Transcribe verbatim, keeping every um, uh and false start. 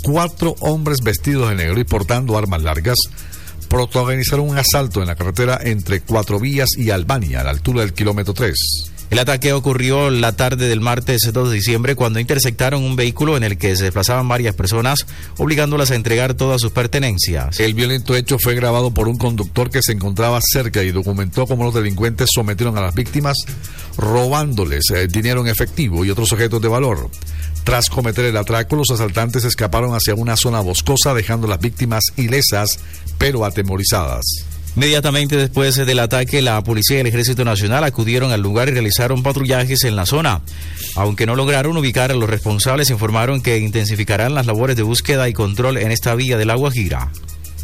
Cuatro hombres vestidos de negro y portando armas largas protagonizaron un asalto en la carretera entre Cuatro Vías y Albania, a la altura del kilómetro tres. El ataque ocurrió la tarde del martes dos de diciembre cuando interceptaron un vehículo en el que se desplazaban varias personas, obligándolas a entregar todas sus pertenencias. El violento hecho fue grabado por un conductor que se encontraba cerca y documentó cómo los delincuentes sometieron a las víctimas robándoles eh, dinero en efectivo y otros objetos de valor. Tras cometer el atraco, los asaltantes escaparon hacia una zona boscosa, dejando a las víctimas ilesas pero atemorizadas. Inmediatamente después del ataque, la policía y el Ejército Nacional acudieron al lugar y realizaron patrullajes en la zona. Aunque no lograron ubicar a los responsables, informaron que intensificarán las labores de búsqueda y control en esta vía de La Guajira.